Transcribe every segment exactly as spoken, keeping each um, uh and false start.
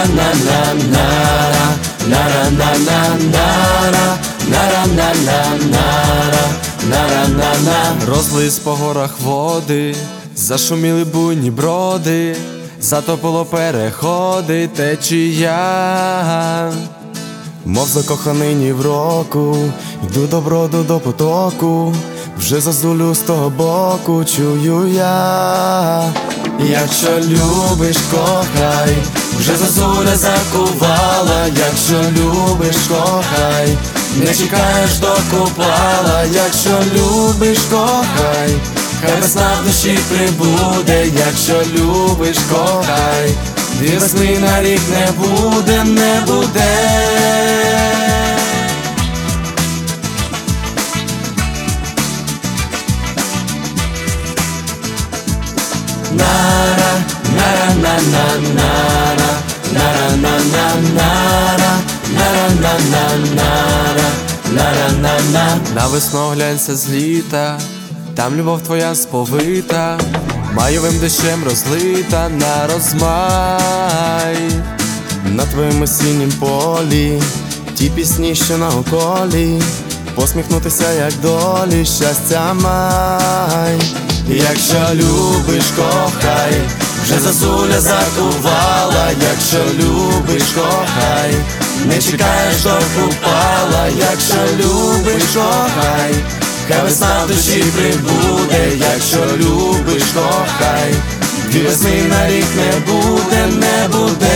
Розлились по горах води, зашуміли буйні броди, затопило переходи течія. Мов закоханий ні в року, йду до броду, до потоку, вже зазулю з того боку чую я. Якщо любиш, кохай, вже зазуля закувала. Якщо любиш, кохай, не чекаєш до купала. Якщо любиш, кохай, хай весна в душі прибуде. Якщо любиш, кохай, дві весни на рік не буде, не буде. Нара, нара, на, на, нара, нара, на, на, нара, нара, на, на, нара, нара, на, на. На весну глянься з літа, там любов твоя сповита, майовим дощем розлита на розмай. На твоєму осіннім полі ті пісні, що на околі, посміхнутися, як долі, щастя май. Якщо любиш, кохай, вже зазуля закувала. Якщо любиш, кохай, не чекаєш до купала. Якщо любиш, кохай, хай весна в душі прибуде. Якщо любиш, кохай, дві весни на рік не буде, не буде.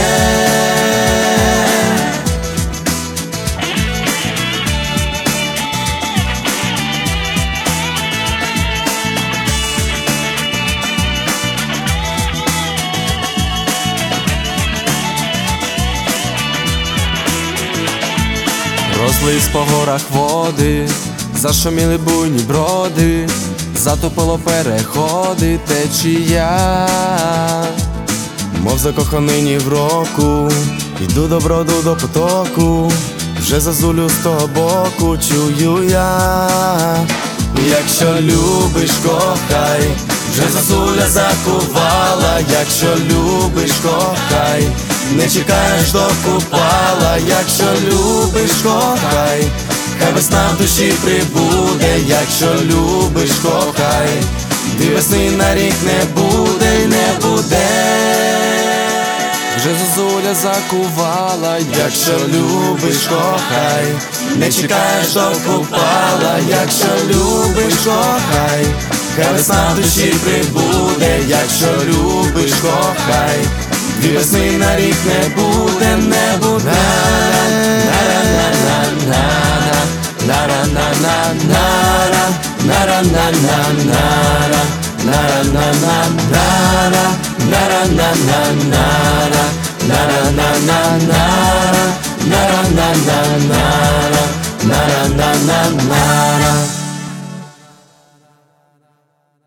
Розлились по горах води, зашуміли буйні броди, затопило переходи течія. Мов закоханий ні в року, йду до броду, до потоку, вже зазулю з того боку чую я. Якщо любиш, кохай, вже зазуля закувала. Якщо любиш, кохай, не чекаєш до купала. Якщо любиш, кохай, хай весна в душі прибуде. Якщо любиш, кохай, дві весни на рік не буде, не буде. Вже зозуля закувала. Якщо любиш, кохай, не чекаєш до купала. Якщо любиш, кохай, хай весна в душі прибуде. Якщо любиш, кохай, дві весни на рік не буде, не буде. Нара, на, на, нара, нара, на, на, нара, нара, на, на, нара, нара, на, на, нара, нара, на, на, нара, нара, на, на, нара, нара, на, на, нара.